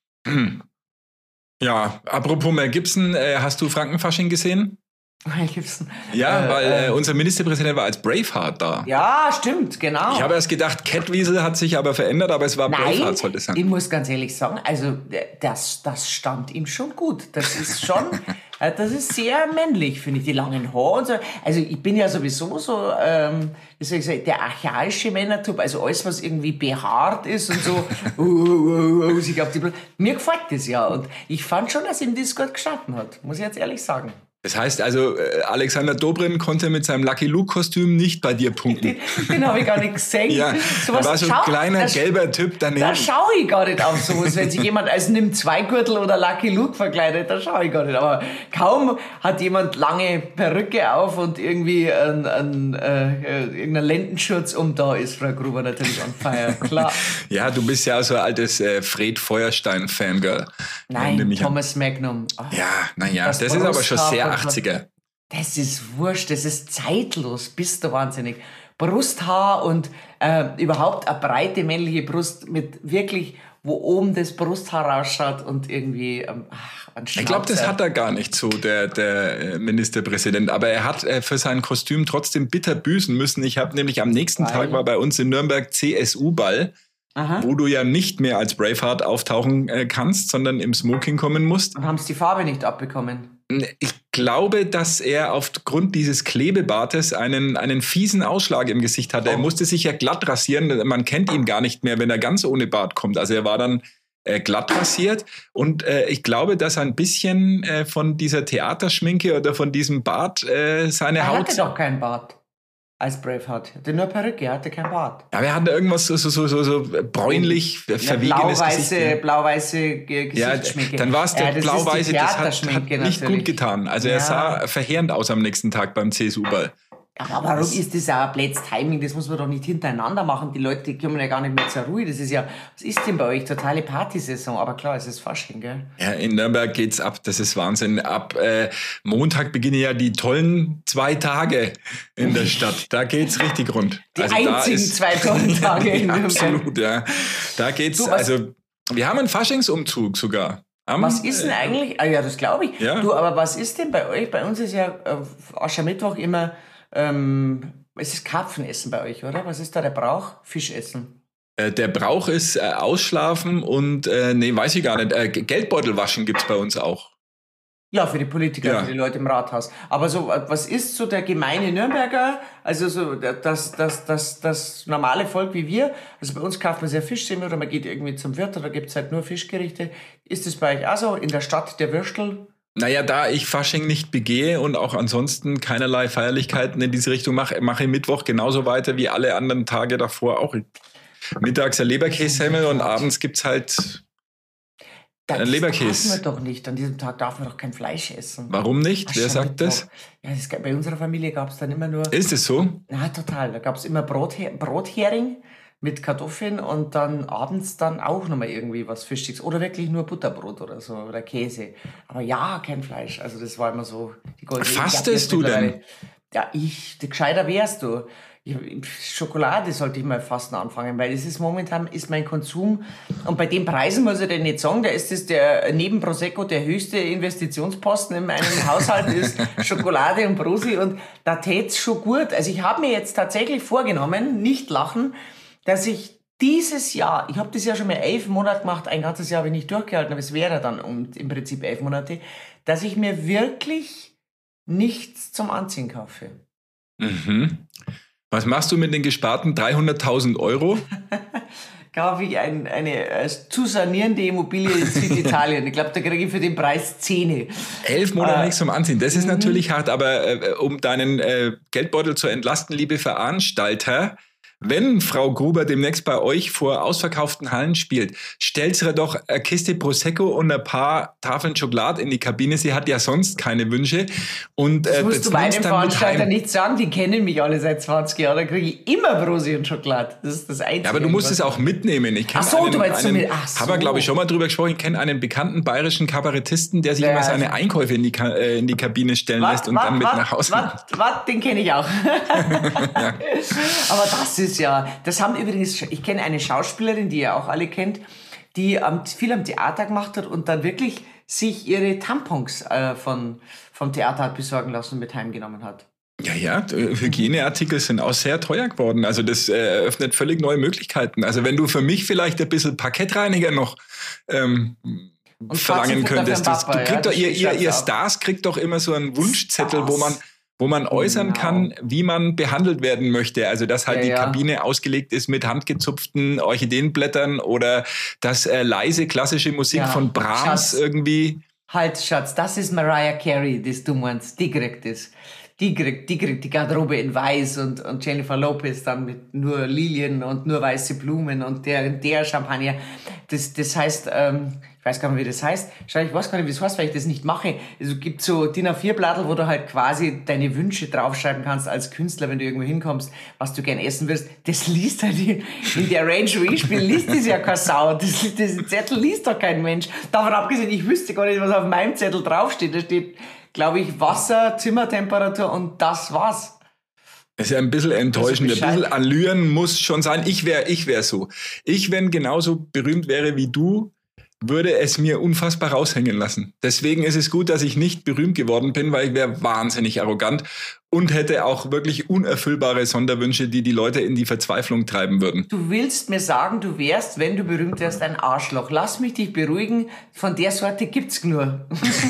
Ja, apropos Mel Gibson, äh, hast du Frankenfasching gesehen? Mel Gibson. Ja, äh, weil äh, äh, unser Ministerpräsident war als Braveheart da. Ja, stimmt, genau. Ich habe erst gedacht, Catwiesel hat sich aber verändert, aber es war Nein, Braveheart, sollte es sein. ich muss ganz ehrlich sagen, also das, das stand ihm schon gut. Das ist schon, äh, das ist sehr männlich, finde ich, die langen Haare und so. Also ich bin ja sowieso so, ähm, wie soll ich sagen, der archaische Männertyp, also alles, was irgendwie behaart ist und so, uh, uh, uh, sich auf die Bl- mir gefällt das ja und ich fand schon, dass ihm das gut gestanden hat, muss ich jetzt ehrlich sagen. Das heißt also, äh, Alexander Dobrindt konnte mit seinem Lucky Luke-Kostüm nicht bei dir punkten. Den, den habe ich gar nicht gesehen. Ja, so da war so ein schau, kleiner das, gelber Typ daneben. Da schaue ich gar nicht auf sowas, wenn sich jemand als Nimm zwei Gürtel oder Lucky Luke verkleidet, da schaue ich gar nicht. Aber kaum hat jemand lange Perücke auf und irgendwie ein, ein, äh, irgendein Lendenschurz um, da ist Frau Gruber natürlich on fire, klar. Ja, du bist ja so ein altes äh, Fred Feuerstein-Fangirl. Nein, Thomas Magnum. Oh, ja, naja, das, das das ist aber schon sehr Brusthaar- achtziger. Das ist wurscht, das ist zeitlos, bist du wahnsinnig. Brusthaar und äh, überhaupt eine breite männliche Brust mit wirklich, wo oben das Brusthaar rausschaut und irgendwie ähm, ach, ein Schnauzer. Ich glaube, das hat er gar nicht so, der, der Ministerpräsident. Aber er hat äh, für sein Kostüm trotzdem bitter büßen müssen. Ich habe nämlich am nächsten Weil? Tag war bei uns in Nürnberg C S U-Ball, Aha. wo du ja nicht mehr als Braveheart auftauchen äh, kannst, sondern im Smoking kommen musst. Und haben sie die Farbe nicht abbekommen? Ich glaube, dass er aufgrund dieses Klebebartes einen, einen fiesen Ausschlag im Gesicht hatte. Er musste sich ja glatt rasieren. Man kennt ihn gar nicht mehr, wenn er ganz ohne Bart kommt. Also er war dann äh, glatt rasiert. Und äh, ich glaube, dass ein bisschen äh, von dieser Theaterschminke oder von diesem Bart äh, seine er Haut... Er hatte doch keinen Bart. Als Braveheart. Er hatte nur Perücke, er hatte kein Bart. Ja, aber er hatte irgendwas so, so, so, so, so bräunlich, ja, verwegenes blau-weiße, Gesicht. Ja. Blau-weiße Gesichtsschminke. Ja, dann war es der ja, blau-weiße, das hat, hat nicht natürlich. gut getan. Also ja. er sah verheerend aus am nächsten Tag beim C S U-Ball. Aber warum ist das auch ein blödes Timing? Das muss man doch nicht hintereinander machen. Die Leute die kommen ja gar nicht mehr zur Ruhe. Das ist ja, was ist denn bei euch? Totale Partysaison. Aber klar, es ist Fasching, gell? Ja, in Nürnberg geht's ab. Das ist Wahnsinn. Ab äh, Montag beginnen ja die tollen zwei Tage in der Stadt. Da geht's richtig rund. Die also einzigen da ist, zwei tollen Tage in Nürnberg. Absolut, ja. Da geht's, du, also wir haben einen Faschingsumzug sogar. Am, was ist denn eigentlich, ah ja, das glaube ich. Ja. Du, aber was ist denn bei euch? Bei uns ist ja äh, Aschermittwoch immer, ähm, es ist Karpfenessen bei euch, oder? Was ist da der Brauch? Fischessen. Äh, der Brauch ist äh, Ausschlafen und, äh, nee, weiß ich gar nicht, äh, Geldbeutel waschen gibt's bei uns auch. Ja, für die Politiker, Ja. für die Leute im Rathaus. Aber so, was ist so der gemeine Nürnberger, also so das, das, das, das normale Volk wie wir, also bei uns kauft man sehr Fischsemmeln oder man geht irgendwie zum Wirt oder gibt's halt nur Fischgerichte. Ist das bei euch auch so, in der Stadt der Würstel? Naja, da ich Fasching nicht begehe und auch ansonsten keinerlei Feierlichkeiten in diese Richtung mache, mache ich Mittwoch genauso weiter wie alle anderen Tage davor auch. Mittags ein Leberkässemmel und abends gibt's halt Das ein Leberkäse. darf man doch nicht. An diesem Tag darf man doch kein Fleisch essen. Warum nicht? Wer sagt das? Ja, das, bei unserer Familie gab es dann immer nur... Ist es so? Ja, total. Da gab es immer Brother Brothering mit Kartoffeln und dann abends dann auch nochmal irgendwie was Fischiges. Oder wirklich nur Butterbrot oder so oder Käse. Aber ja, kein Fleisch. Also das war immer so die goldene... Fastest du denn? Ja, ich, gescheiter wärst du. Ich, Schokolade sollte ich mal fasten anfangen, weil es ist momentan ist mein Konsum und bei den Preisen muss ich dir nicht sagen, da ist das der neben Prosecco der höchste Investitionsposten in meinem Haushalt ist Schokolade und Brosi und da tät's schon gut. Also ich habe mir jetzt tatsächlich vorgenommen, nicht lachen, dass ich dieses Jahr, ich habe das ja schon mal elf Monate gemacht, ein ganzes Jahr habe ich nicht durchgehalten, aber es wäre dann um, im Prinzip elf Monate, dass ich mir wirklich nichts zum Anziehen kaufe. Mhm. Was machst du mit den gesparten dreihunderttausend Euro? Kaufe ich ein, eine äh, zu sanierende Immobilie in Süditalien. Ich glaube, da kriege ich für den Preis Zähne. Elf Monate Äh, nichts zum Anziehen. Das ist natürlich hart, aber äh, um deinen äh, Geldbeutel zu entlasten, liebe Veranstalter, wenn Frau Gruber demnächst bei euch vor ausverkauften Hallen spielt, stellt sie doch eine Kiste Prosecco und ein paar Tafeln Schokolade in die Kabine. Sie hat ja sonst keine Wünsche. Und, äh, Das musst du meinen nimmst dann mit Veranstalter heim. nicht sagen, die kennen mich alle seit zwanzig Jahren. Da kriege ich immer Brosi und Schokolade. Das ist das Einzige. Ja, aber du musst was- es auch mitnehmen. Ich kenn Ach so, einen, du meinst so einen, mit- ach so. Haben wir, glaube ich, schon mal drüber gesprochen. Ich kenne einen bekannten bayerischen Kabarettisten, der sich Ja, immer seine also- Einkäufe in die, Ka äh, in die Kabine stellen lässt und dann mit nach Hause nimmt. Warte, wart, den kenne ich auch. Aber das ist ja, das haben übrigens, ich kenne eine Schauspielerin, die ihr auch alle kennt, die am, viel am Theater gemacht hat und dann wirklich sich ihre Tampons äh, von, vom Theater hat besorgen lassen und mit heimgenommen hat. Ja, ja, äh, Hygieneartikel sind auch sehr teuer geworden. Also das äh, eröffnet völlig neue Möglichkeiten. Also wenn du für mich vielleicht ein bisschen Parkettreiniger noch ähm, verlangen Katzenfutter könntest. für den Das, du Papa, ja, kriegt doch, das ihr, ihr, schreibt's ihr auf. Stars kriegt doch immer so einen Wunschzettel, Stars. wo man wo man äußern Genau. kann, wie man behandelt werden möchte. Also dass halt Ja, die ja. Kabine ausgelegt ist mit handgezupften Orchideenblättern oder dass äh, leise klassische Musik Ja, von Brahms Schatz. irgendwie... Halt, Schatz, das ist Mariah Carey, das du meinst. Die kriegt das. Die kriegt, die kriegt die Garderobe in weiß und, und Jennifer Lopez dann mit nur Lilien und nur weiße Blumen und der, der Champagner. Das, das heißt, ähm, ich weiß gar nicht, wie das heißt. Schau, ich weiß gar nicht, wie das heißt, weil ich das nicht mache. Es gibt so D I N A vier Blattel, wo du halt quasi deine Wünsche draufschreiben kannst als Künstler, wenn du irgendwo hinkommst, was du gern essen willst. Das liest halt in, in der Range, wo ich spiele, liest das ja keine Sau. Das, das Zettel liest doch kein Mensch. Davon abgesehen, ich wüsste gar nicht, was auf meinem Zettel draufsteht. Da steht, glaube ich, Wasser, Zimmertemperatur und das war's. Das ist ja ein bisschen enttäuschend. Ein Bescheid. bisschen Allüren muss schon sein. Ich wäre ich wär so. Ich, wenn genauso berühmt wäre wie du, würde es mir unfassbar raushängen lassen. Deswegen ist es gut, dass ich nicht berühmt geworden bin, weil ich wäre wahnsinnig arrogant und hätte auch wirklich unerfüllbare Sonderwünsche, die die Leute in die Verzweiflung treiben würden. Du willst mir sagen, du wärst, wenn du berühmt wärst, ein Arschloch. Lass mich dich beruhigen, von der Sorte gibt's nur.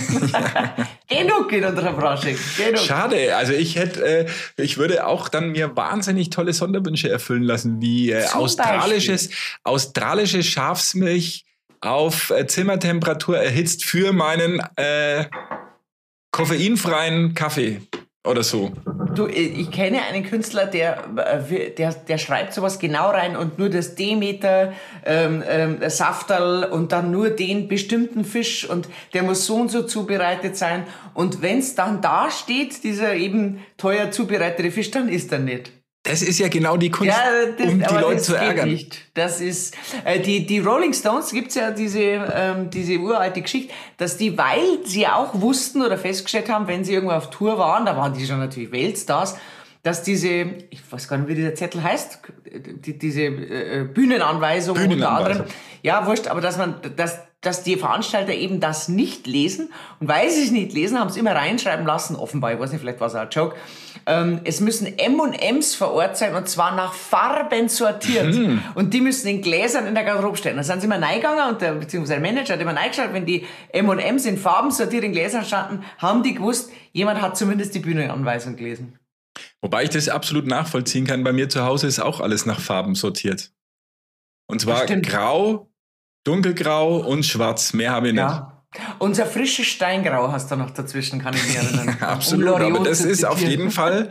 Genug in unserer Branche. Genug. Schade, also ich hätte, äh, ich würde auch dann mir wahnsinnig tolle Sonderwünsche erfüllen lassen, wie äh, australisches, australische Schafsmilch auf äh, Zimmertemperatur erhitzt für meinen äh, koffeinfreien Kaffee. Oder so. Du, ich kenne einen Künstler, der, der, der schreibt sowas genau rein und nur das Demeter, ähm, ähm, Safterl und dann nur den bestimmten Fisch und der muss so und so zubereitet sein. Und wenn es dann da steht, dieser eben teuer zubereitete Fisch, dann ist er nicht. Das ist ja genau die Kunst, ja, das, um die aber Leute das zu geht ärgern. Nicht. Das ist äh, die die Rolling Stones, gibt's ja diese ähm, diese uralte Geschichte, dass die, weil sie auch wussten oder festgestellt haben, wenn sie irgendwo auf Tour waren, da waren die schon natürlich Weltstars, dass diese, ich weiß gar nicht, wie dieser Zettel heißt, die, diese äh, Bühnenanweisung, Bühnenanweisung unter anderem, ja wurscht, aber dass man dass dass die Veranstalter eben das nicht lesen. Und weil sie es nicht lesen, haben sie immer reinschreiben lassen, offenbar, ich weiß nicht, vielleicht war es auch ein Joke, ähm, es müssen M und M's vor Ort sein, und zwar nach Farben sortiert. Mhm. Und die müssen in Gläsern in der Garderobe stehen. Da sind sie immer reingegangen, und der, beziehungsweise der Manager hat immer reingeschaut, wenn die M und M's in Farben sortiert in Gläsern standen, haben die gewusst, jemand hat zumindest die Bühnenanweisung gelesen. Wobei ich das absolut nachvollziehen kann. Bei mir zu Hause ist auch alles nach Farben sortiert. Und zwar grau, dunkelgrau und schwarz. Mehr habe ich nicht. Ja. Unser frisches Steingrau hast du noch dazwischen, kann ich mich erinnern. Absolut, um aber das ist auf jeden Fall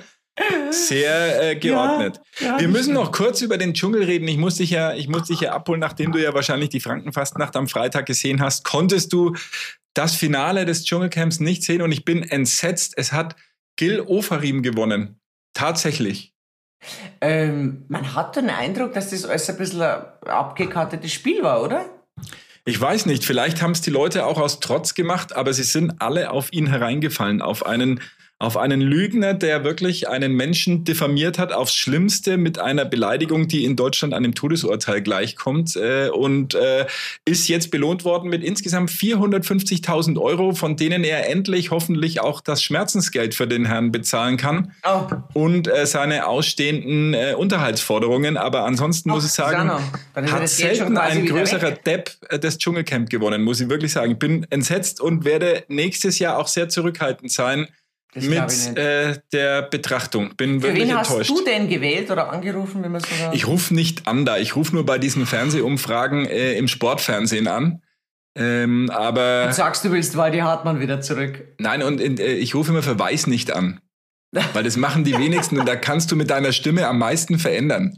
sehr äh, geordnet. Ja, ja, wir müssen noch kurz über den Dschungel reden. Ich muss dich ja, ich muss dich ja abholen, nachdem du ja wahrscheinlich die Frankenfastnacht am Freitag gesehen hast. Konntest du das Finale des Dschungelcamps nicht sehen? Und ich bin entsetzt. Es hat Gil Ofarim gewonnen. Tatsächlich. Ähm, man hat den Eindruck, dass das alles ein bisschen ein abgekartetes Spiel war, oder? Ich weiß nicht, vielleicht haben es die Leute auch aus Trotz gemacht, aber sie sind alle auf ihn hereingefallen, auf einen, auf einen Lügner, der wirklich einen Menschen diffamiert hat, aufs Schlimmste mit einer Beleidigung, die in Deutschland einem Todesurteil gleichkommt, äh, und äh, ist jetzt belohnt worden mit insgesamt vierhundertfünfzigtausend Euro, von denen er endlich hoffentlich auch das Schmerzensgeld für den Herrn bezahlen kann, oh. und äh, seine ausstehenden äh, Unterhaltsforderungen. Aber ansonsten oh, muss ich sagen, hat selten ein größerer Depp äh, das Dschungelcamp gewonnen, muss ich wirklich sagen. Ich bin entsetzt und werde nächstes Jahr auch sehr zurückhaltend sein das mit äh, der Betrachtung. Bin Für wirklich wen enttäuscht. Hast du denn gewählt oder angerufen, wenn man so sagt? Ich rufe nicht an da. Ich rufe nur bei diesen Fernsehumfragen äh, im Sportfernsehen an. Ähm, aber du sagst, du willst Waldi Hartmann wieder zurück. Nein, und äh, ich rufe immer für Weiß nicht an. Weil das machen die wenigsten und da kannst du mit deiner Stimme am meisten verändern.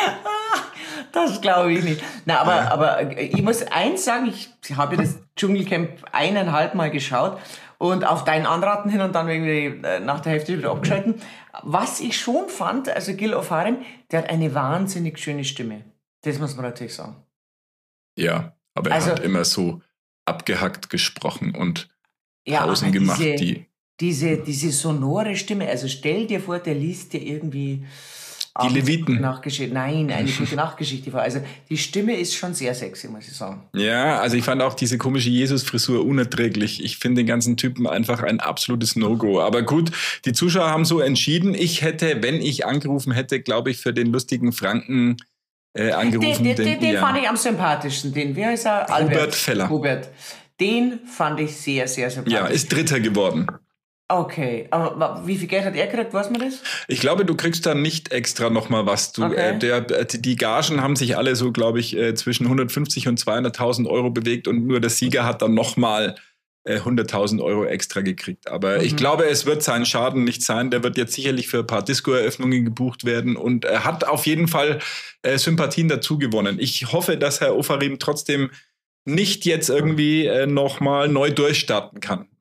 Das glaube ich nicht. Na, aber, ja. aber ich muss eins sagen, ich habe das Dschungelcamp eineinhalb Mal geschaut und auf deinen Anraten hin und dann irgendwie nach der Hälfte wieder abgeschalten. Was ich schon fand, also Gil Ofarim, der hat eine wahnsinnig schöne Stimme. Das muss man natürlich sagen. Ja, aber er also, hat immer so abgehackt gesprochen und Pausen ja, gemacht, diese, die... Diese, diese sonore Stimme, also stell dir vor, der liest dir irgendwie... Die Leviten. Nachgeschichte. Nein, eine gute Nachtgeschichte vor. Also die Stimme ist schon sehr sexy, muss ich sagen. Ja, also ich fand auch diese komische Jesus-Frisur unerträglich. Ich finde den ganzen Typen einfach ein absolutes No-Go. Aber gut, die Zuschauer haben so entschieden. Ich hätte, wenn ich angerufen hätte, glaube ich, für den lustigen Franken äh, angerufen. Den, den, den, den ja. fand ich am sympathischsten. Den, wie heißt er? Albert Albert Feller. Hubert. Den fand ich sehr, sehr sympathisch. Ja, ist Dritter geworden. Okay, aber wie viel Geld hat er gekriegt, weiß man das? Ich glaube, du kriegst da nicht extra nochmal was. Du, okay. äh, der, die Gagen haben sich alle so, glaube ich, äh, zwischen hundertfünfzig und zweihunderttausend Euro bewegt und nur der Sieger hat dann nochmal äh, hunderttausend Euro extra gekriegt. Aber mhm. ich glaube, es wird sein Schaden nicht sein. Der wird jetzt sicherlich für ein paar Disco-Eröffnungen gebucht werden und er hat auf jeden Fall äh, Sympathien dazu gewonnen. Ich hoffe, dass Herr Ofarim trotzdem nicht jetzt irgendwie äh, nochmal neu durchstarten kann.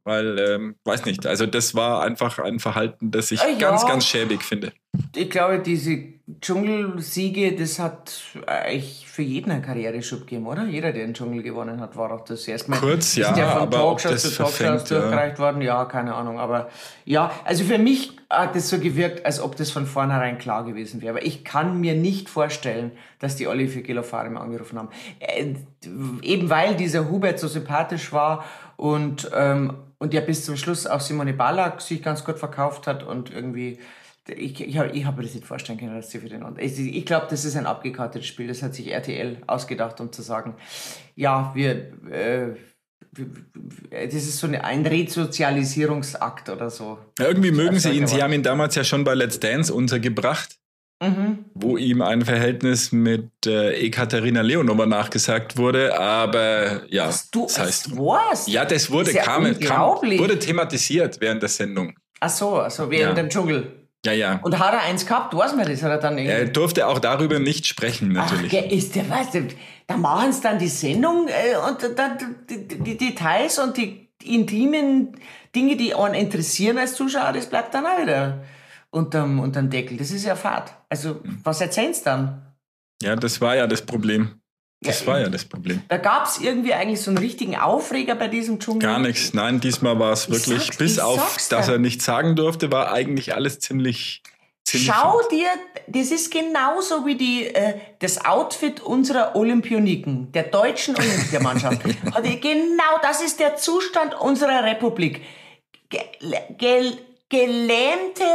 weil, ähm, weiß nicht, also das war einfach ein Verhalten, das ich Ah, ja. ganz, ganz schäbig finde. Ich glaube, diese Dschungelsiege, das hat eigentlich für jeden einen Karriereschub gegeben, oder? Jeder, der den Dschungel gewonnen hat, war auch das erste Mal. Kurz, Die ja, sind ja von aber ob Talkshows das zu Talkshows verfängt, ja. durchgereicht worden. Ja, keine Ahnung. Aber ja, also für mich hat das so gewirkt, als ob das von vornherein klar gewesen wäre. Aber ich kann mir nicht vorstellen, dass die alle für Gelofarium angerufen haben. Äh, eben weil dieser Hubert so sympathisch war und, ähm, und ja bis zum Schluss auch Simone Ballack sich ganz gut verkauft hat und irgendwie... Ich, ich habe ich hab mir das nicht vorstellen können, dass sie für den und ich, ich glaube, das ist ein abgekartetes Spiel. Das hat sich R T L ausgedacht, um zu sagen, ja, wir, äh, wir das ist so eine, ein Resozialisierungsakt oder so. Ja, irgendwie mögen sie ihn. Erfolg Sie haben ihn damals ja schon bei Let's Dance untergebracht, mhm. wo ihm ein Verhältnis mit äh, Ekaterina Leonova nachgesagt wurde. Aber ja, Was, du das heißt, was? ja, das wurde, Das ist ja kam, kam, unglaublich. wurde thematisiert während der Sendung. Ach so, also während Ja. dem Dschungel. Ja, ja. Und hat er eins gehabt? Weiß man das? Hat er dann irgendwie... Er durfte auch darüber nicht sprechen, natürlich. Ach, der ist der was? Da machen sie dann die Sendung äh, und dann die, die, die Details und die intimen Dinge, die einen interessieren als Zuschauer, das bleibt dann auch wieder unterm, unterm Deckel. Das ist ja fad. Also, was erzählen sie dann? Ja, das war ja das Problem. Das Ja, war ja das Problem. Da gab es irgendwie eigentlich so einen richtigen Aufreger bei diesem Dschungel. Gar nichts. Nein, diesmal war es Ich wirklich, sag's- bis ich auf, sag's dass dir. er nichts sagen durfte, war eigentlich alles ziemlich, ziemlich Schau fad. dir, das ist genauso wie die, äh, das Outfit unserer Olympioniken, der deutschen Olympiamannschaft. Hat die- genau das ist der Zustand unserer Republik. Ge gel gelähmte,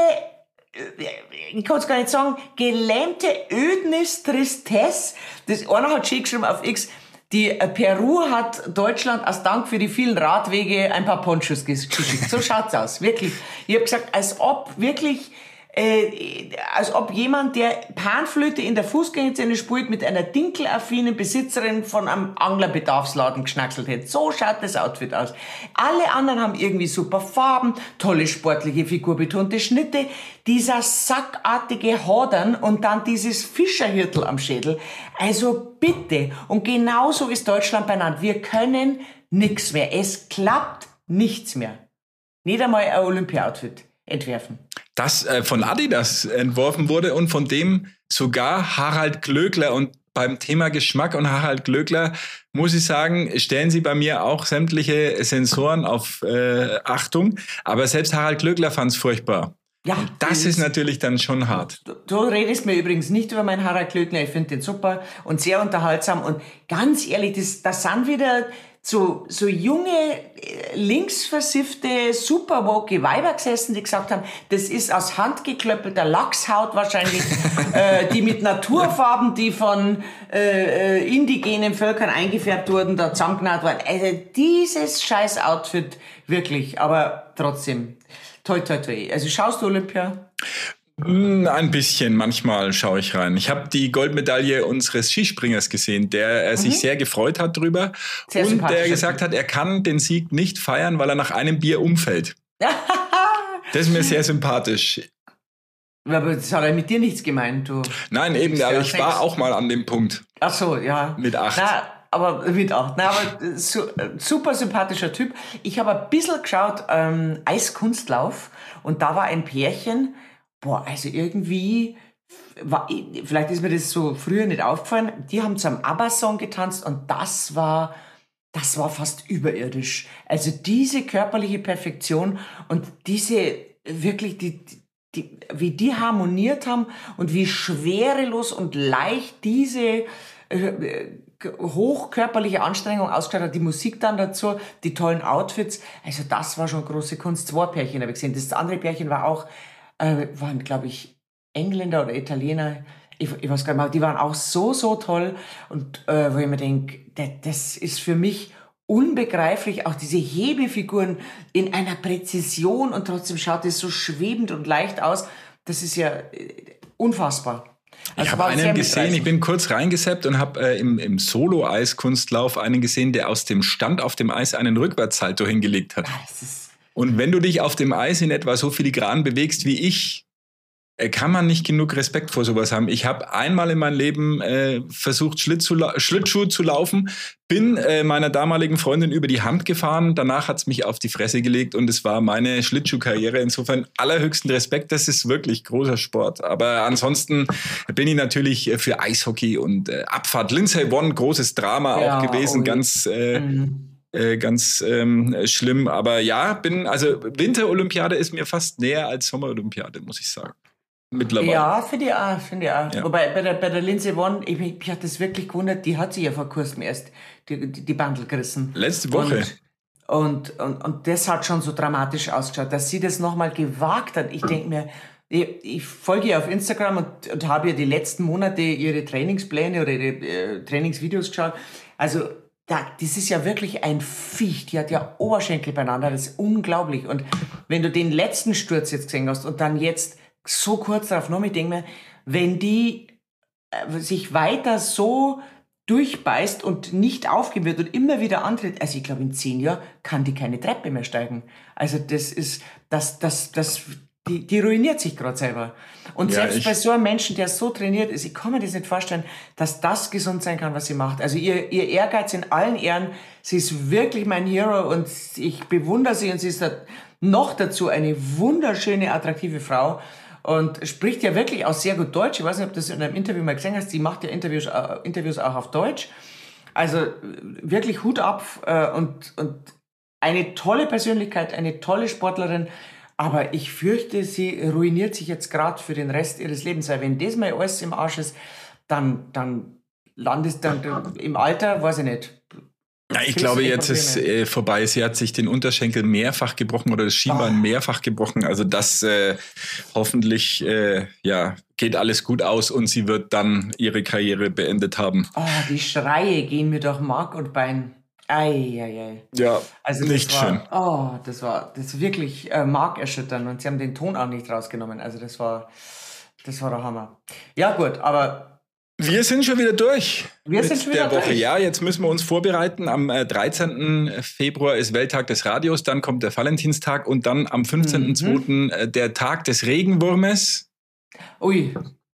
äh, ich kann es gar nicht sagen, gelähmte Ödnis, Tristesse. Das, einer hat schön geschrieben auf X, die äh, Peru hat Deutschland als Dank für die vielen Radwege ein paar Ponchos ges- geschickt. So schaut's aus, wirklich. Ich habe gesagt, als ob wirklich... Äh, als ob jemand, der Panflöte in der Fußgängerzone spielt, mit einer dinkelaffinen Besitzerin von einem Anglerbedarfsladen geschnackselt hätte. So schaut das Outfit aus. Alle anderen haben irgendwie super Farben, tolle sportliche, figurbetonte Schnitte, dieser sackartige Hodern und dann dieses Fischerhirtel am Schädel. Also bitte. Und genauso ist Deutschland benannt. Wir können nichts mehr. Es klappt nichts mehr. Nicht einmal ein Olympia-Outfit entwerfen. Das äh, von Adidas entworfen wurde und von dem sogar Harald Glöckler. Und beim Thema Geschmack und Harald Glöckler muss ich sagen, stellen sie bei mir auch sämtliche Sensoren auf äh, Achtung. Aber selbst Harald Glöckler fand es furchtbar. Ja, Und das ist natürlich dann schon hart. Du, du redest mir übrigens nicht über meinen Harald Glöckler. Ich finde den super und sehr unterhaltsam. Und ganz ehrlich, das, das sind wieder so, so junge, äh, linksversiffte, super woke Weiber gesessen, die gesagt haben, das ist aus handgeklöppelter Lachshaut wahrscheinlich, äh, die mit Naturfarben, die von äh, äh, indigenen Völkern eingefärbt wurden, da zusammengenäht wurden. Also dieses scheiß Outfit, wirklich. Aber trotzdem, toi, toi, toi. Also schaust du Olympia? Ein bisschen, manchmal schaue ich rein. Ich habe die Goldmedaille unseres Skispringers gesehen, der äh, sich sehr gefreut hat drüber Sehr und sympathischer der gesagt hat, er kann den Sieg nicht feiern, weil er nach einem Bier umfällt. Das ist mir sehr sympathisch. Aber das hat ja mit dir nichts gemeint, du. Nein, eben, Ja, aber ich sechs. war auch mal an dem Punkt. Ach so, ja. Mit acht. Na, aber mit acht. Na, aber äh, su äh, super sympathischer Typ. Ich habe ein bisschen geschaut, ähm, Eiskunstlauf, und da war ein Pärchen, boah, also irgendwie, war, vielleicht ist mir das so früher nicht aufgefallen, die haben zum ABBA-Song getanzt und das war, das war fast überirdisch. Also diese körperliche Perfektion und diese, wirklich, die, die, wie die harmoniert haben und wie schwerelos und leicht diese äh, hochkörperliche Anstrengung ausgeschaut hat, die Musik dann dazu, die tollen Outfits, also das war schon große Kunst. Zwei Pärchen habe ich gesehen. Das andere Pärchen war auch, äh, waren glaube ich Engländer oder Italiener, ich, ich weiß gar nicht mehr, die waren auch so, so toll und äh, wo ich mir denke, das, das ist für mich unbegreiflich, auch diese Hebefiguren in einer Präzision und trotzdem schaut es so schwebend und leicht aus, das ist ja äh, unfassbar. Ich Also habe war sehr einen gesehen, mitreißend. ich bin kurz reingesappt und habe äh, im, im Solo-Eiskunstlauf einen gesehen, der aus dem Stand auf dem Eis einen Rückwärtssalto hingelegt hat. Das ist Und wenn du dich auf dem Eis in etwa so filigran bewegst wie ich, kann man nicht genug Respekt vor sowas haben. Ich habe einmal in meinem Leben äh, versucht, Schlittschuh, Schlittschuh zu laufen, bin äh, meiner damaligen Freundin über die Hand gefahren, danach hat's mich auf die Fresse gelegt und es war meine Schlittschuhkarriere. Insofern allerhöchsten Respekt, das ist wirklich großer Sport. Aber ansonsten bin ich natürlich für Eishockey und äh, Abfahrt. Lindsey Vonn, großes Drama ja, auch gewesen, oh, ganz... Äh, mhm. Äh, ganz ähm, schlimm, aber ja, bin, also Winterolympiade ist mir fast näher als Sommerolympiade, muss ich sagen. Mittlerweile. Ja, finde ich auch, finde ich auch. Ja. Wobei bei der, bei der Lindsey Vonn, ich, ich hat das wirklich gewundert, die hat sich ja vor kurzem erst die, die, die Bandel gerissen. Letzte Woche. Und, und, und, und das hat schon so dramatisch ausgeschaut, dass sie das nochmal gewagt hat. Ich denke mir, ich, ich folge ihr auf Instagram und, und habe ihr die letzten Monate ihre Trainingspläne oder ihre äh, Trainingsvideos geschaut. Also Ja, das ist ja wirklich ein Viech. Die hat ja Oberschenkel beieinander. Das ist unglaublich. Und wenn du den letzten Sturz jetzt gesehen hast und dann jetzt so kurz darauf noch, ich denke mir, wenn die äh, sich weiter so durchbeißt und nicht aufgeben wird und immer wieder antritt, also ich glaube, in zehn Jahren kann die keine Treppe mehr steigen. Also das ist, das, das, das, die, die ruiniert sich gerade selber. Und ja, selbst bei so einem Menschen, der so trainiert ist, ich kann mir das nicht vorstellen, dass das gesund sein kann, was sie macht. Also ihr, ihr Ehrgeiz in allen Ehren, sie ist wirklich mein Hero und ich bewundere sie und sie ist noch dazu eine wunderschöne, attraktive Frau und spricht ja wirklich auch sehr gut Deutsch. Ich weiß nicht, ob du das in einem Interview mal gesehen hast, sie macht ja Interviews, äh, Interviews auch auf Deutsch. Also wirklich Hut ab äh, und, und eine tolle Persönlichkeit, eine tolle Sportlerin. Aber ich fürchte, sie ruiniert sich jetzt gerade für den Rest ihres Lebens. Weil wenn das mal alles im Arsch ist, dann, dann landest du dann im Alter, weiß ich nicht. Ja, ich glaube, jetzt ist äh, vorbei. Sie hat sich den Unterschenkel mehrfach gebrochen oder das Schienbein oh. mehrfach gebrochen. Also das äh, hoffentlich äh, ja, geht alles gut aus und sie wird dann ihre Karriere beendet haben. Oh, die Schreie gehen mir durch Mark und Bein. Eieiei. Ja, also nicht war, schön. Oh, das war das war wirklich äh, markerschütternd und sie haben den Ton auch nicht rausgenommen. Also das war, das war der Hammer. Ja gut, aber wir sind schon wieder durch. Wir sind schon wieder der Woche. durch. Ja, jetzt müssen wir uns vorbereiten. Am äh, dreizehnten Februar ist Welttag des Radios, dann kommt der Valentinstag und dann am fünfzehnten zweiten Mhm. äh, der Tag des Regenwurmes. Ui.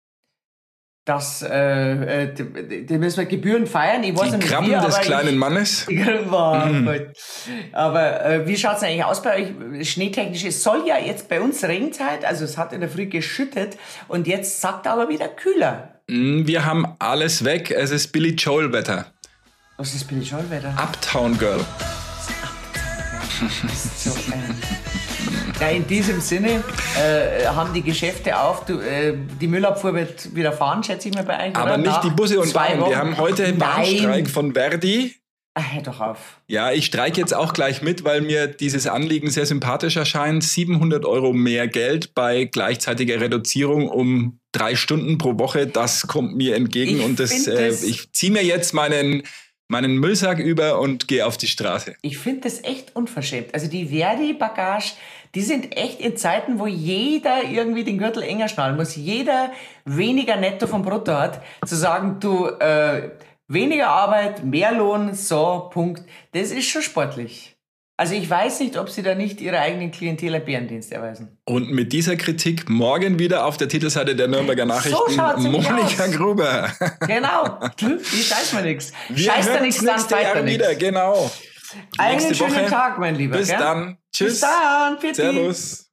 Das, äh, äh, die, die müssen wir Gebühren feiern. Ich weiß die nicht Krabben wie, des aber kleinen ich, Mannes. War, Mhm. gut. Aber äh, wie schaut es eigentlich aus bei euch? Schneetechnisch, es soll ja jetzt bei uns Regenzeit, also es hat in der Früh geschüttet und jetzt sagt er aber wieder kühler. Wir haben alles weg. Es ist Billy Joel Wetter. Was ist Billy Joel Wetter? Uptown Girl. So, ähm. Ja, in diesem Sinne äh, haben die Geschäfte auf. Du, äh, die Müllabfuhr wird wieder fahren, schätze ich mal bei euch. Aber oder? nicht Nach die Busse und zwei Bahnen. Wir haben heute einen Bahnstreik von Verdi. Ach, hör doch auf. Ja, ich streike jetzt auch gleich mit, weil mir dieses Anliegen sehr sympathisch erscheint. siebenhundert Euro mehr Geld bei gleichzeitiger Reduzierung um drei Stunden pro Woche. Das kommt mir entgegen Ich und das, find äh, das- ich ziehe mir jetzt meinen, meinen Müllsack über und gehe auf die Straße. Ich finde das echt unverschämt. Also die Verdi-Bagage, die sind echt in Zeiten, wo jeder irgendwie den Gürtel enger schnallen muss, jeder weniger Netto vom Brutto hat, zu sagen, du, äh, weniger Arbeit, mehr Lohn, so, Punkt. Das ist schon sportlich. Also ich weiß nicht, ob sie da nicht ihre eigenen Klientel einen Bärendienst erweisen. Und mit dieser Kritik morgen wieder auf der Titelseite der Nürnberger Nachrichten schaut's nämlich Monika aus. Gruber. Genau, die scheiß mir nichts. Wir Scheiß da hören nichts, uns dann nächste weiter Jahr nichts. wieder, genau. Einen Nächste schönen Woche. Tag, mein Lieber. Bis gell? dann. Tschüss. Bis dann. Pfiat. Servus.